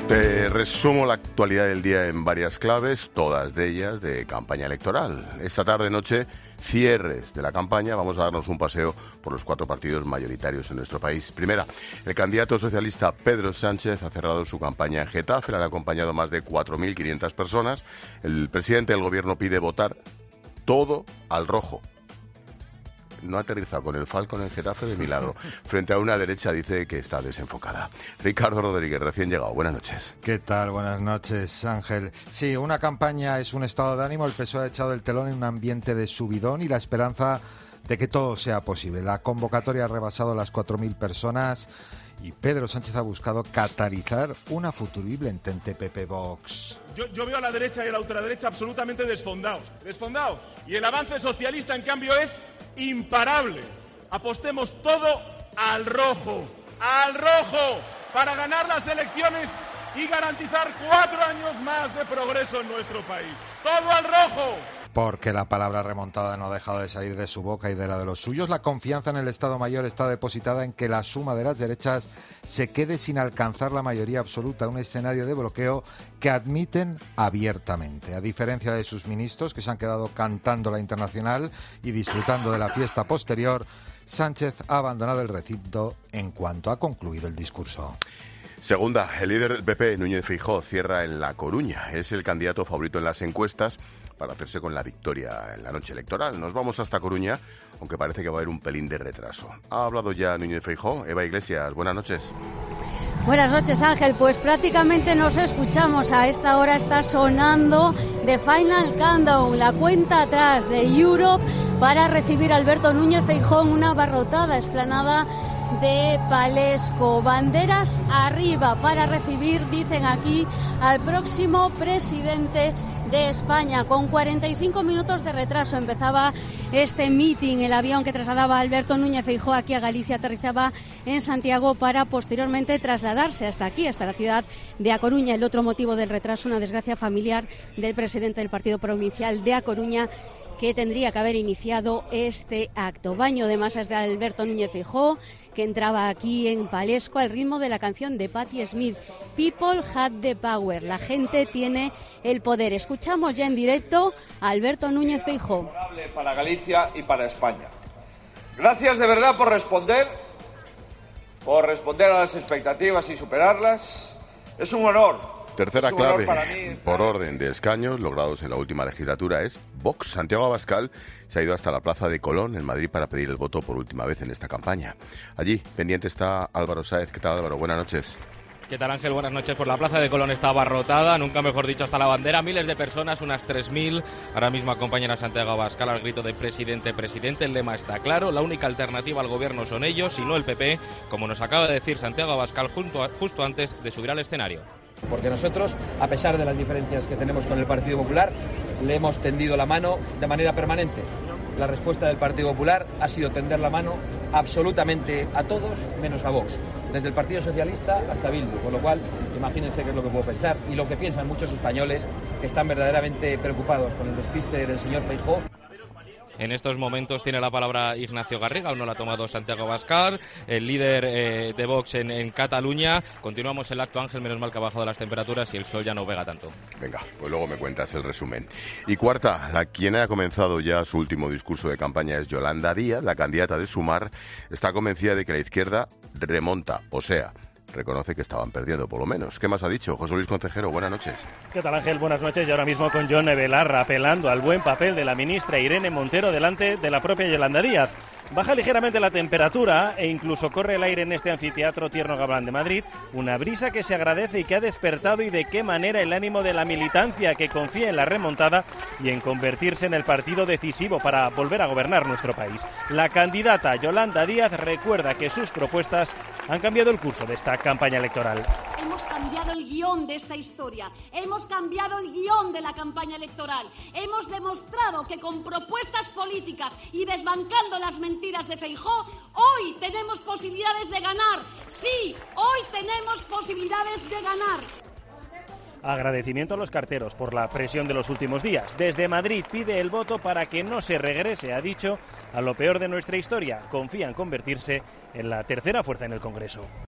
Te resumo la actualidad del día en varias claves, todas de ellas de campaña electoral. Esta tarde-noche, cierres de la campaña. Vamos a darnos un paseo por los 4 partidos mayoritarios en nuestro país. Primera, el candidato socialista Pedro Sánchez ha cerrado su campaña en Getafe. Le han acompañado más de 4.500 personas. El presidente del gobierno pide votar todo al rojo. No ha aterrizado con el Falcon en Getafe de milagro. Frente a una derecha dice que está desenfocada. Ricardo Rodríguez, recién llegado. Buenas noches. ¿Qué tal? Buenas noches, Ángel. Sí, una campaña es un estado de ánimo. El PSOE ha echado el telón en un ambiente de subidón y la esperanza de que todo sea posible. La convocatoria ha rebasado las 4.000 personas y Pedro Sánchez ha buscado catalizar una futurible entente PP-Vox. Yo veo a la derecha y a la ultraderecha absolutamente desfondados. Y el avance socialista, en cambio, es imparable. Apostemos todo al rojo, para ganar las elecciones y garantizar 4 años más de progreso en nuestro país. ¡Todo al rojo! Porque la palabra remontada no ha dejado de salir de su boca y de la de los suyos. La confianza en el Estado Mayor está depositada en que la suma de las derechas se quede sin alcanzar la mayoría absoluta, un escenario de bloqueo que admiten abiertamente. A diferencia de sus ministros, que se han quedado cantando la internacional y disfrutando de la fiesta posterior, Sánchez ha abandonado el recinto en cuanto ha concluido el discurso. Segunda, el líder del PP, Núñez Feijóo, cierra en La Coruña. Es el candidato favorito en las encuestas para hacerse con la victoria en la noche electoral. Nos vamos hasta Coruña, aunque parece que va a haber un pelín de retraso. ¿Ha hablado ya Núñez Feijóo? Eva Iglesias, buenas noches. Buenas noches, Ángel. Pues prácticamente nos escuchamos. A esta hora está sonando The Final Countdown, la cuenta atrás de Europe para recibir a Alberto Núñez Feijóo en una abarrotada explanada de Palesco. Banderas arriba para recibir, dicen aquí, al próximo presidente de España. Con 45 minutos de retraso empezaba este meeting. El avión que trasladaba a Alberto Núñez Feijóo aquí a Galicia aterrizaba en Santiago para posteriormente trasladarse hasta aquí, hasta la ciudad de A Coruña. El otro motivo del retraso, una desgracia familiar del presidente del Partido Provincial de A Coruña, que tendría que haber iniciado este acto. Baño de masas de Alberto Núñez Feijóo, que entraba aquí en Palesco al ritmo de la canción de Patti Smith, People Had the Power, la gente tiene el poder. Escuchamos ya en directo a Alberto Núñez Feijóo. Para Galicia y para España. Gracias de verdad por responder a las expectativas y superarlas. Es un honor. Tercera clave, por orden de escaños logrados en la última legislatura, es Vox. Santiago Abascal se ha ido hasta la Plaza de Colón, en Madrid, para pedir el voto por última vez en esta campaña. Allí, pendiente, está Álvaro Sáez. ¿Qué tal, Álvaro? Buenas noches. ¿Qué tal, Ángel? Buenas noches. Pues la Plaza de Colón está abarrotada, nunca mejor dicho, hasta la bandera. Miles de personas, unas 3.000. Ahora mismo acompañan a Santiago Abascal al grito de presidente, presidente. El lema está claro, la única alternativa al gobierno son ellos y no el PP, como nos acaba de decir Santiago Abascal justo antes de subir al escenario. Porque nosotros, a pesar de las diferencias que tenemos con el Partido Popular, le hemos tendido la mano de manera permanente. La respuesta del Partido Popular ha sido tender la mano absolutamente a todos, menos a Vox. Desde el Partido Socialista hasta Bildu, con lo cual imagínense qué es lo que puedo pensar y lo que piensan muchos españoles que están verdaderamente preocupados con el despiste del señor Feijóo. En estos momentos tiene la palabra Ignacio Garriga, aún no la ha tomado Santiago Abascal, el líder de Vox en Cataluña. Continuamos el acto, Ángel, menos mal que ha bajado las temperaturas y el sol ya no pega tanto. Venga, pues luego me cuentas el resumen. Y cuarta, quien ha comenzado ya su último discurso de campaña es Yolanda Díaz, la candidata de Sumar. Está convencida de que la izquierda remonta, o sea, reconoce que estaban perdiendo, por lo menos. ¿Qué más ha dicho? José Luis Concejero, buenas noches. ¿Qué tal, Ángel? Buenas noches. Y ahora mismo con Yone Belarra apelando al buen papel de la ministra Irene Montero delante de la propia Yolanda Díaz. Baja ligeramente la temperatura e incluso corre el aire en este anfiteatro Tierno Gablán de Madrid, una brisa que se agradece y que ha despertado y de qué manera el ánimo de la militancia que confía en la remontada y en convertirse en el partido decisivo para volver a gobernar nuestro país. La candidata Yolanda Díaz recuerda que sus propuestas han cambiado el curso de esta campaña electoral. Hemos cambiado el guión de esta historia, hemos cambiado el guión de la campaña electoral, hemos demostrado que con propuestas políticas y desbancando las mentiras de Feijóo, hoy tenemos posibilidades de ganar. Sí, hoy tenemos posibilidades de ganar. Agradecimiento a los carteros por la presión de los últimos días. Desde Madrid pide el voto para que no se regrese, ha dicho, a lo peor de nuestra historia. Confía en convertirse en la tercera fuerza en el Congreso.